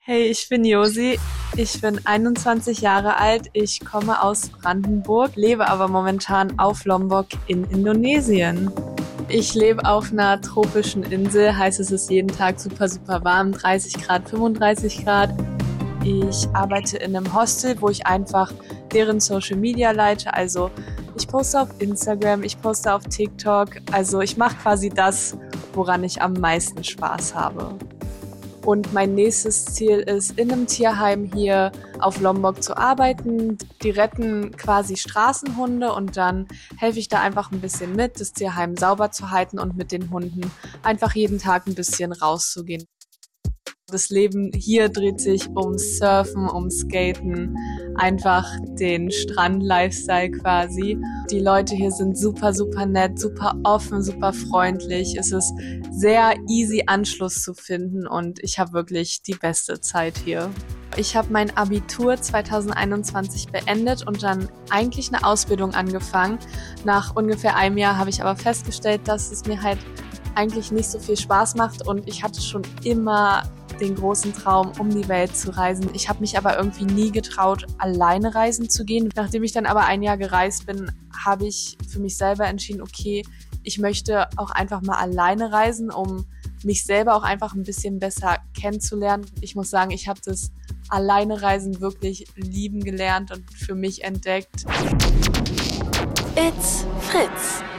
Hey, ich bin Josi. Ich bin 21 Jahre alt. Ich komme aus Brandenburg, lebe aber momentan auf Lombok in Indonesien. Ich lebe auf einer tropischen Insel, heißt es ist jeden Tag super, super warm, 30 Grad, 35 Grad. Ich arbeite in einem Hostel, wo ich einfach deren Social Media leite. Also ich poste auf Instagram, ich poste auf TikTok. Also ich mache quasi das, woran ich am meisten Spaß habe. Und mein nächstes Ziel ist, in einem Tierheim hier auf Lombok zu arbeiten. Die retten quasi Straßenhunde und dann helfe ich da einfach ein bisschen mit, das Tierheim sauber zu halten und mit den Hunden einfach jeden Tag ein bisschen rauszugehen. Das Leben hier dreht sich ums Surfen, ums Skaten, einfach den Strand-Lifestyle quasi. Die Leute hier sind super, super nett, super offen, super freundlich. Es ist sehr easy, Anschluss zu finden und ich habe wirklich die beste Zeit hier. Ich habe mein Abitur 2021 beendet und dann eigentlich eine Ausbildung angefangen. Nach ungefähr einem Jahr habe ich aber festgestellt, dass es mir halt eigentlich nicht so viel Spaß macht und ich hatte schon immer den großen Traum, um die Welt zu reisen. Ich habe mich aber irgendwie nie getraut, alleine reisen zu gehen. Nachdem ich dann aber ein Jahr gereist bin, habe ich für mich selber entschieden, okay, ich möchte auch einfach mal alleine reisen, um mich selber auch einfach ein bisschen besser kennenzulernen. Ich muss sagen, ich habe das alleine Reisen wirklich lieben gelernt und für mich entdeckt. It's Fritz.